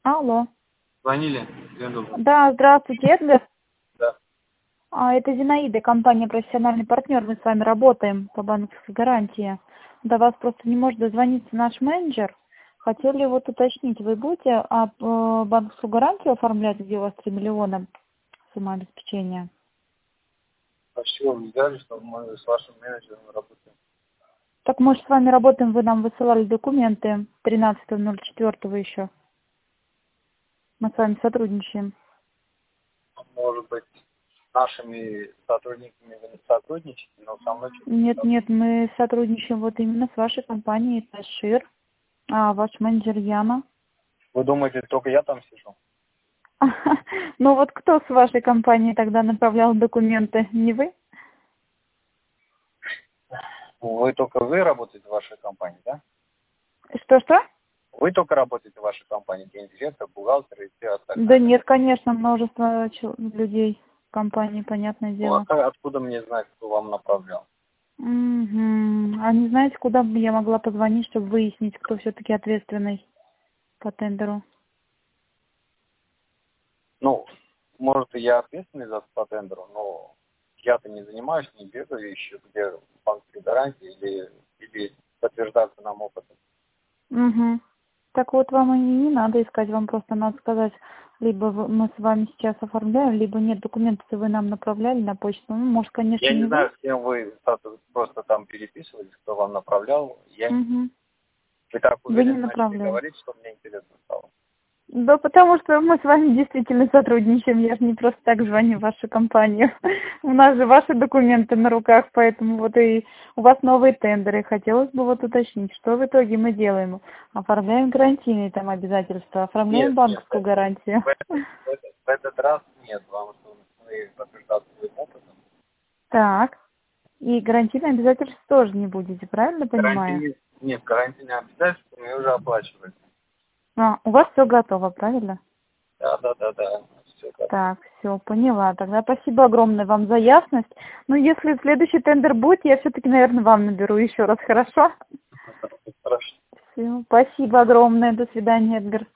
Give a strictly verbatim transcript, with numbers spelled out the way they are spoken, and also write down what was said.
Алло. Звонили? День Да, здравствуйте, Эдгар. Да. А, это Зинаида, компания «Профессиональный партнер». Мы с вами работаем по банковской гарантии. До вас просто не может дозвониться наш менеджер. Хотели вот уточнить, вы будете а, п- банковскую гарантию оформлять, где у вас три миллиона сумма обеспечения? А с чего вы взяли, что мы с вашим менеджером работаем? Так мы же с вами работаем, вы нам высылали документы тринадцатого ноль четвёртого еще. Мы с вами сотрудничаем. Может быть, с нашими сотрудниками вы не сотрудничаете, но со мной что-то не Нет, так. нет, мы сотрудничаем вот именно с вашей компанией Ташир, а ваш менеджер Яна. Вы думаете, только я там сижу? Ну вот кто с вашей компании тогда направлял документы? Не вы? Вы только вы работаете в вашей компании, да? Что-что? Вы только работаете в вашей компании, гендиректор, бухгалтер и все Да остальное, да? нет, конечно, множество чел- людей в компании, понятное Ну, а дело. как- откуда мне знать, кто вам направлял? Угу. А не знаете, куда бы я могла позвонить, чтобы выяснить, кто все-таки ответственный по тендеру? Ну, может, и я ответственный за по тендеру, но я-то не занимаюсь, не бегаю еще, где банковские гарантии или, или подтверждаться нам опытом. Угу. Так вот, вам и не надо искать, вам просто надо сказать, либо в- мы с вами сейчас оформляем, либо нет, документы вы нам направляли на почту. Ну, может, конечно, Я не не вы. знаю, с кем вы просто там переписывались, кто вам направлял. Я не... Угу. Вы так Вы не уверенно начали направляли. говорить, что мне интересно стало. Да потому что мы с вами действительно сотрудничаем, я же не просто так звоню в вашу компанию. У нас же ваши документы на руках, поэтому вот и у вас новые тендеры. Хотелось бы вот уточнить, что в итоге мы делаем. Оформляем гарантийные там обязательства, оформляем Нет, нет, банковскую гарантию. в этот, в этот, в этот раз нет, потому что мы подтверждаться своим опытом. Так, и гарантийные обязательства тоже не будете, правильно понимаю? Карантин, нет, карантинные обязательства мы уже оплачивали. А, у вас все готово, правильно? Да, да, да, да, все готово. Так, все, поняла. Тогда спасибо огромное вам за ясность. Ну, если следующий тендер будет, я все-таки, наверное, вам наберу еще раз, хорошо? Хорошо. Все, спасибо огромное. До свидания, Эдгар.